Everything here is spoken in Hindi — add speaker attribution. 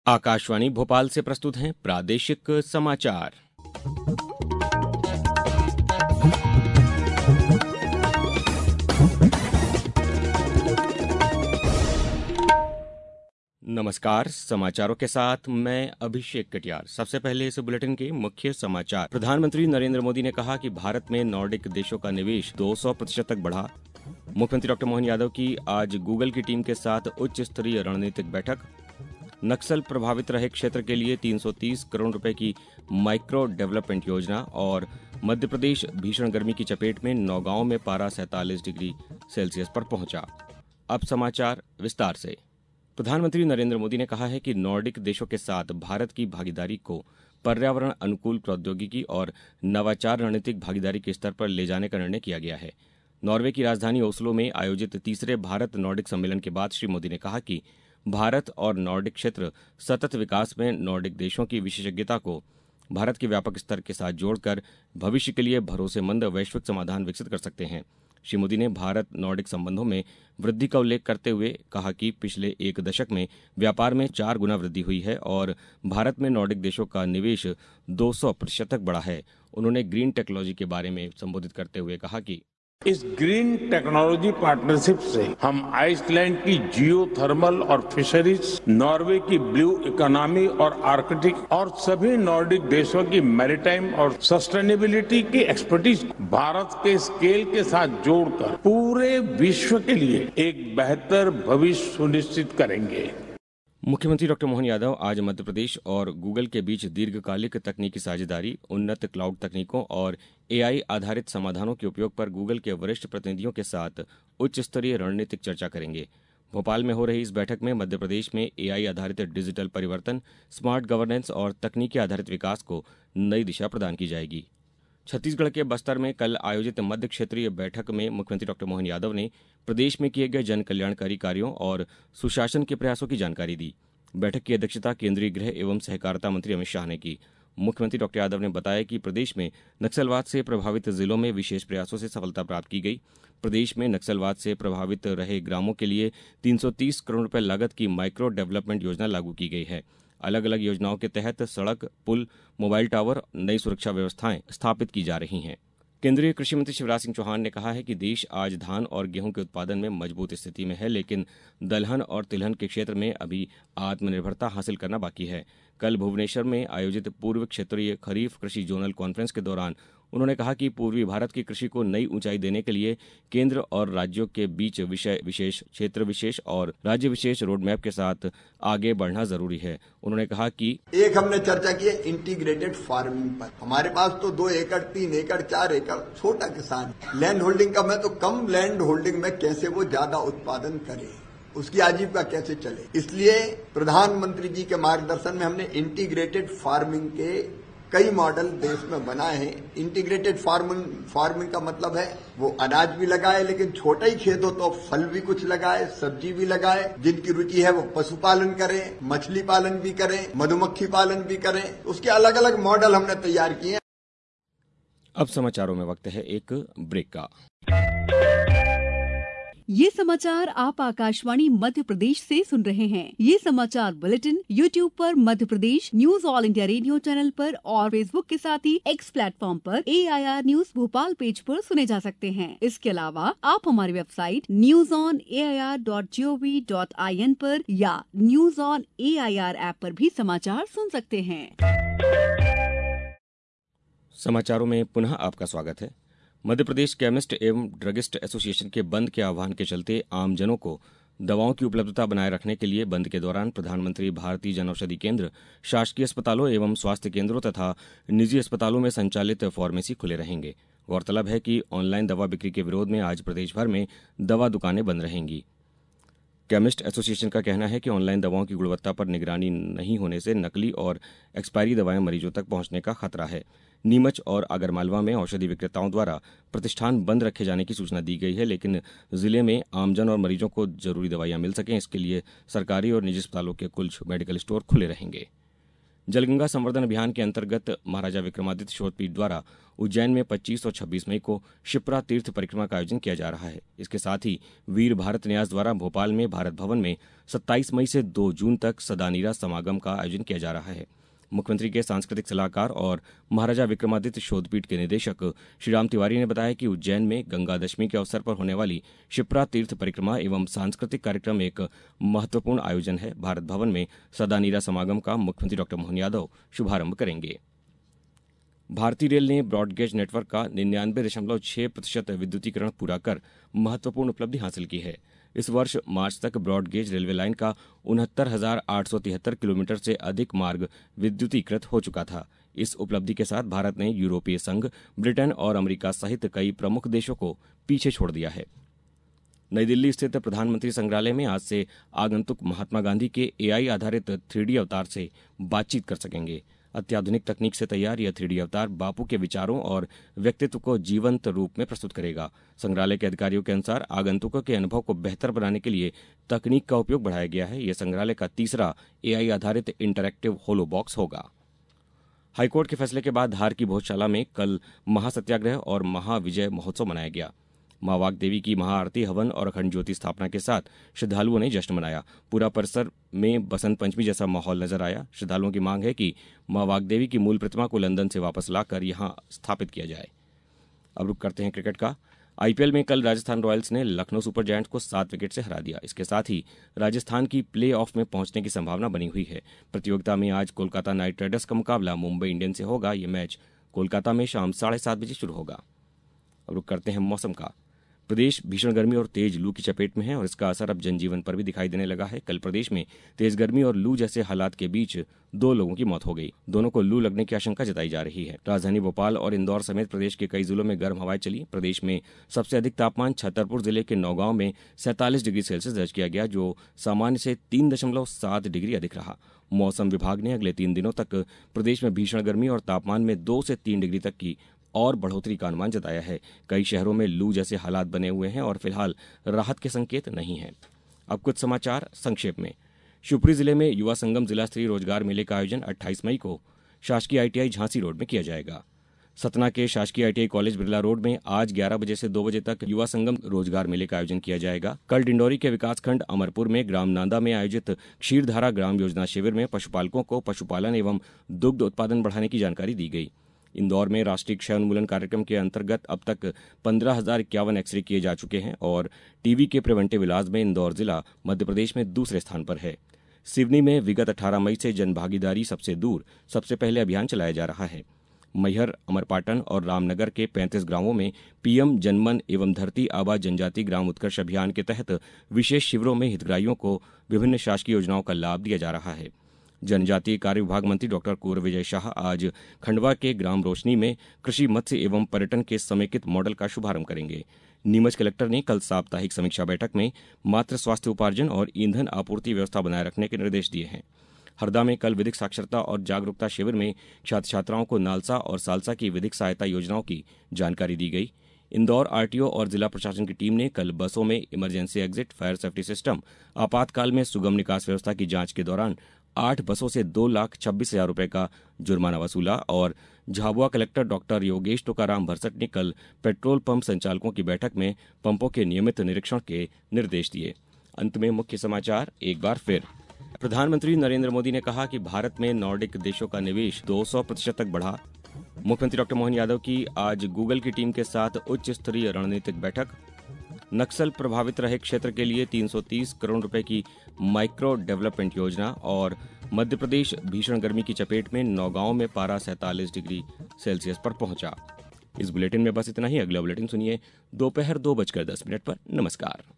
Speaker 1: आकाशवाणी भोपाल से प्रस्तुत हैं प्रादेशिक समाचार। नमस्कार, समाचारों के साथ मैं अभिषेक कटियार। सबसे पहले इस बुलेटिन के मुख्य समाचार। प्रधानमंत्री नरेंद्र मोदी ने कहा कि भारत में नॉर्डिक देशों का निवेश 200% तक बढ़ा। मुख्यमंत्री डॉक्टर मोहन यादव की आज गूगल की टीम के साथ उच्च स्तरीय रणनीतिक बैठक। नक्सल प्रभावित रहे क्षेत्र के लिए 330 करोड़ रुपए की माइक्रो डेवलपमेंट योजना। और मध्य प्रदेश भीषण गर्मी की चपेट में, नौगांव में पारा 47 डिग्री सेल्सियस पर पहुंचा। अब समाचार विस्तार से। प्रधानमंत्री नरेंद्र मोदी ने कहा है कि नॉर्डिक देशों के साथ भारत की भागीदारी को पर्यावरण अनुकूल प्रौद्योगिकी और नवाचार रणनीतिक भागीदारी के स्तर पर ले जाने का निर्णय किया गया है। नॉर्वे की राजधानी ओस्लो में आयोजित तीसरे भारत नॉर्डिक सम्मेलन के बाद श्री मोदी ने कहा कि भारत और नॉर्डिक क्षेत्र सतत विकास में नॉर्डिक देशों की विशेषज्ञता को भारत के व्यापक स्तर के साथ जोड़कर भविष्य के लिए भरोसेमंद वैश्विक समाधान विकसित कर सकते हैं। श्री मोदी ने भारत नॉर्डिक संबंधों में वृद्धि का उल्लेख करते हुए कहा कि पिछले एक दशक में व्यापार में 4 गुना वृद्धि हुई है और भारत में नॉर्डिक देशों का निवेश 200% तक बढ़ा है। उन्होंने ग्रीन टेक्नोलॉजी के बारे में संबोधित करते हुए कहा कि
Speaker 2: इस ग्रीन टेक्नोलॉजी पार्टनरशिप से हम आइसलैंड की जियो थर्मल और फिशरीज, नॉर्वे की ब्लू इकोनॉमी और आर्कटिक और सभी नॉर्डिक देशों की मैरीटाइम और सस्टेनेबिलिटी की एक्सपर्टीज भारत के स्केल के साथ जोड़कर पूरे विश्व के लिए एक बेहतर भविष्य सुनिश्चित करेंगे।
Speaker 1: मुख्यमंत्री डॉक्टर मोहन यादव आज मध्य प्रदेश और गूगल के बीच दीर्घकालिक तकनीकी साझेदारी, उन्नत क्लाउड तकनीकों और एआई आधारित समाधानों के उपयोग पर गूगल के वरिष्ठ प्रतिनिधियों के साथ उच्च स्तरीय रणनीतिक चर्चा करेंगे। भोपाल में हो रही इस बैठक में मध्य प्रदेश में एआई आधारित डिजिटल परिवर्तन, स्मार्ट गवर्नेंस और तकनीकी आधारित विकास को नई दिशा प्रदान की जाएगी। छत्तीसगढ़ के बस्तर में कल आयोजित मध्य क्षेत्रीय बैठक में मुख्यमंत्री डॉक्टर मोहन यादव ने प्रदेश में किए गए जन कल्याणकारी कार्यों और सुशासन के प्रयासों की जानकारी दी। बैठक की अध्यक्षता केंद्रीय गृह एवं सहकारिता मंत्री अमित शाह ने की। मुख्यमंत्री डॉक्टर यादव ने बताया कि प्रदेश में नक्सलवाद से प्रभावित जिलों में विशेष प्रयासों से सफलता प्राप्त की गई। प्रदेश में नक्सलवाद से प्रभावित रहे ग्रामों के लिए 330 करोड़ रुपए लागत की माइक्रो डेवलपमेंट योजना लागू की गई है। अलग अलग योजनाओं के तहत सड़क, पुल, मोबाइल टावर, नई सुरक्षा व्यवस्थाएं स्थापित की जा रही हैं। केंद्रीय कृषि मंत्री शिवराज सिंह चौहान ने कहा है कि देश आज धान और गेहूं के उत्पादन में मजबूत स्थिति में है, लेकिन दलहन और तिलहन के क्षेत्र में अभी आत्मनिर्भरता हासिल करना बाकी है। कल भुवनेश्वर में आयोजित पूर्व क्षेत्रीय खरीफ कृषि जोनल कॉन्फ्रेंस के दौरान उन्होंने कहा कि पूर्वी भारत की कृषि को नई ऊंचाई देने के लिए केंद्र और राज्यों के बीच विषय विशेष, क्षेत्र विशेष और राज्य विशेष रोडमैप के साथ आगे बढ़ना जरूरी है। उन्होंने कहा कि
Speaker 3: एक हमने चर्चा की है इंटीग्रेटेड फार्मिंग पर। हमारे पास तो 2 एकड़, 3 एकड़, 4 एकड़ छोटा किसान, लैंड होल्डिंग कम है, तो कम लैंड होल्डिंग में कैसे वो ज्यादा उत्पादन करे, उसकी आजीविका कैसे चले। इसलिए प्रधानमंत्री जी के मार्गदर्शन में हमने इंटीग्रेटेड फार्मिंग के कई मॉडल देश में बनाए हैं। इंटीग्रेटेड फार्मिंग का मतलब है वो अनाज भी लगाए, लेकिन छोटा ही खेत हो तो फल भी कुछ लगाए, सब्जी भी लगाए। जिनकी रुचि है वो पशुपालन करें, मछली पालन भी करें, मधुमक्खी पालन भी करें। उसके अलग अलग मॉडल हमने तैयार किए हैं।
Speaker 1: अब समाचारों में वक्त है एक ब्रेक का।
Speaker 4: ये समाचार आप आकाशवाणी मध्य प्रदेश से सुन रहे हैं। ये समाचार बुलेटिन YouTube पर Madhya Pradesh news all India radio channel पर और फेसबुक के साथ ही X प्लेटफॉर्म पर AIR न्यूज भोपाल पेज पर सुने जा सकते हैं। इसके अलावा आप हमारी वेबसाइट newsonair.gov.in पर या न्यूज ऑन AIR ऐप पर भी समाचार सुन सकते हैं।
Speaker 1: समाचारों में पुनः आपका स्वागत है। मध्य प्रदेश केमिस्ट एवं ड्रगिस्ट एसोसिएशन के बंद के आह्वान के चलते आमजनों को दवाओं की उपलब्धता बनाए रखने के लिए बंद के दौरान प्रधानमंत्री भारतीय जनऔषधि केंद्र, शासकीय अस्पतालों एवं स्वास्थ्य केंद्रों तथा निजी अस्पतालों में संचालित फार्मेसी खुले रहेंगे। गौरतलब है कि ऑनलाइन दवा बिक्री के विरोध में आज प्रदेश भर में दवा दुकानें बंद रहेंगी। केमिस्ट एसोसिएशन का कहना है कि ऑनलाइन दवाओं की गुणवत्ता पर निगरानी नहीं होने से नकली और एक्सपायरी दवाएं मरीजों तक पहुंचने का खतरा है। नीमच और आगरमालवा में औषधि विक्रेताओं द्वारा प्रतिष्ठान बंद रखे जाने की सूचना दी गई है, लेकिन जिले में आमजन और मरीजों को जरूरी दवाइयां मिल सकें, इसके लिए सरकारी और निजी अस्पतालों के कुछ मेडिकल स्टोर खुले रहेंगे। जलगंगा संवर्धन अभियान के अंतर्गत महाराजा विक्रमादित्य शोधपीठ द्वारा उज्जैन में 25 और 26 मई को शिप्रा तीर्थ परिक्रमा का आयोजन किया जा रहा है। इसके साथ ही वीर भारत न्यास द्वारा भोपाल में भारत भवन में 27 मई से 2 जून तक सदानीरा समागम का आयोजन किया जा रहा है। मुख्यमंत्री के सांस्कृतिक सलाहकार और महाराजा विक्रमादित्य शोधपीठ के निदेशक श्रीराम तिवारी ने बताया कि उज्जैन में गंगा दशमी के अवसर पर होने वाली शिप्रा तीर्थ परिक्रमा एवं सांस्कृतिक कार्यक्रम एक महत्वपूर्ण आयोजन है। भारत भवन में सदानीरा समागम का मुख्यमंत्री डॉ मोहन यादव शुभारंभ करेंगे। भारतीय रेल ने ब्रॉडगेज नेटवर्क का 99.6% विद्युतीकरण पूरा कर महत्वपूर्ण उपलब्धि हासिल की है। इस वर्ष मार्च तक ब्रॉडगेज रेलवे लाइन का 69,873 किलोमीटर से अधिक मार्ग विद्युतीकृत हो चुका था। इस उपलब्धि के साथ भारत ने यूरोपीय संघ, ब्रिटेन और अमेरिका सहित कई प्रमुख देशों को पीछे छोड़ दिया है। नई दिल्ली स्थित प्रधानमंत्री संग्रहालय में आज से आगंतुक महात्मा गांधी के AI आधारित 3D अवतार से बातचीत कर सकेंगे। अत्याधुनिक तकनीक से तैयार यह 3D अवतार बापू के विचारों और व्यक्तित्व को जीवंत रूप में प्रस्तुत करेगा। संग्रहालय के अधिकारियों के अनुसार आगंतुकों के अनुभव को बेहतर बनाने के लिए तकनीक का उपयोग बढ़ाया गया है। यह संग्रहालय का तीसरा AI आधारित इंटरैक्टिव होलो बॉक्स होगा। हाईकोर्ट के फैसले के बाद धार की भोजशाला में कल महासत्याग्रह और महाविजय महोत्सव मनाया गया। मां वाग्देवी की महाआरती, हवन और अखंड ज्योति स्थापना के साथ श्रद्धालुओं ने जश्न मनाया। पूरा परिसर में बसंत पंचमी जैसा माहौल नजर आया। श्रद्धालुओं की मांग है कि मां वाग्देवी की मूल प्रतिमा को लंदन से वापस लाकर यहां स्थापित किया जाए। अब रुक करते हैं क्रिकेट का। IPL में कल राजस्थान रॉयल्स ने लखनऊ सुपर जायंट्स को 7 विकेट से हरा दिया। इसके साथ ही राजस्थान की प्ले ऑफ में पहुंचने की संभावना बनी हुई है। प्रतियोगिता में आज कोलकाता नाइट राइडर्स का मुकाबला मुंबई इंडियंस से होगा। यह मैच कोलकाता में शाम 7:30 बजे शुरू होगा। अब रुक करते हैं मौसम का। प्रदेश भीषण गर्मी और तेज लू की चपेट में है और इसका असर अब जनजीवन पर भी दिखाई देने लगा है। कल प्रदेश में तेज गर्मी और लू जैसे हालात के बीच 2 लोगों की मौत हो गई। दोनों को लू लगने की आशंका जताई जा रही है। राजधानी भोपाल और इंदौर समेत प्रदेश के कई जिलों में गर्म हवाएं चली। प्रदेश में सबसे अधिक तापमान छतरपुर जिले के नौगांव में 47 डिग्री सेल्सियस दर्ज किया गया, जो सामान्य से 3.7 डिग्री अधिक रहा। मौसम विभाग ने अगले 3 दिनों तक प्रदेश में भीषण गर्मी और तापमान में 2 से 3 डिग्री तक की और बढ़ोतरी का अनुमान जताया है। कई शहरों में लू जैसे हालात बने हुए हैं और फिलहाल राहत के संकेत नहीं हैं। अब कुछ समाचार संक्षेप में। शिवपुरी जिले में युवा संगम जिला स्तरीय रोजगार मेले का आयोजन 28 मई को शासकीय ITI झांसी रोड में किया जाएगा। सतना के शासकीय ITI कॉलेज बिरला रोड में आज 11 बजे से 2 बजे तक युवा संगम रोजगार मेले का आयोजन किया जाएगा। कल डिंडौरी के विकासखंड अमरपुर में ग्राम नांदा में आयोजित क्षीरधारा ग्राम योजना शिविर में पशुपालकों को पशुपालन एवं दुग्ध उत्पादन बढ़ाने की जानकारी दी गई। इंदौर में राष्ट्रीय क्षय उन्मूलन कार्यक्रम के अंतर्गत अब तक 15,051 एक्सरे किए जा चुके हैं और टीबी के प्रिवेंटिव इलाज में इंदौर जिला मध्य प्रदेश में दूसरे स्थान पर है। सिवनी में विगत 18 मई से जन भागीदारी सबसे दूर सबसे पहले अभियान चलाया जा रहा है। मैहर, अमरपाटन और रामनगर के 35 गांवों में PM जनमन एवं धरती आबा जनजाति ग्राम उत्कर्ष अभियान के तहत विशेष शिविरों में हितग्राहियों को विभिन्न शासकीय योजनाओं का लाभ दिया जा रहा है। जनजातीय कार्य विभाग मंत्री डॉक्टर कुंवर विजय शाह आज खंडवा के ग्राम रोशनी में कृषि, मत्स्य एवं पर्यटन के समेकित मॉडल का शुभारंभ करेंगे। नीमच कलेक्टर ने कल साप्ताहिक समीक्षा बैठक में मातृ स्वास्थ्य उपार्जन और ईंधन आपूर्ति व्यवस्था बनाए रखने के निर्देश दिए हैं। हरदा में कल विधिक साक्षरता और जागरूकता शिविर में छात्र छात्राओं को नालसा और सालसा की विधिक सहायता योजनाओं की जानकारी दी गई। इंदौर RTO और जिला प्रशासन की टीम ने कल बसों में emergency exit, fire safety system, आपातकाल में सुगम निकास व्यवस्था की जांच के दौरान 8 बसों से 2,26,000 रुपए का जुर्माना वसूला और झाबुआ कलेक्टर डॉक्टर योगेश टोकाराम भरसट ने कल पेट्रोल पंप संचालकों की बैठक में पंपों के नियमित निरीक्षण के निर्देश दिए। अंत में मुख्य समाचार एक बार फिर। प्रधानमंत्री नरेंद्र मोदी ने कहा कि भारत में नॉर्डिक देशों का निवेश 200% तक बढ़ा। मुख्यमंत्री डॉक्टर मोहन यादव की आज गूगल की टीम के साथ उच्च स्तरीय रणनीतिक बैठक। नक्सल प्रभावित रहे क्षेत्र के लिए 330 करोड़ रुपए की माइक्रो डेवलपमेंट योजना और मध्य प्रदेश भीषण गर्मी की चपेट में नौगांव में पारा 47 डिग्री सेल्सियस पर पहुंचा। इस बुलेटिन में बस इतना ही। अगला बुलेटिन सुनिए दोपहर 2:10 पर। नमस्कार।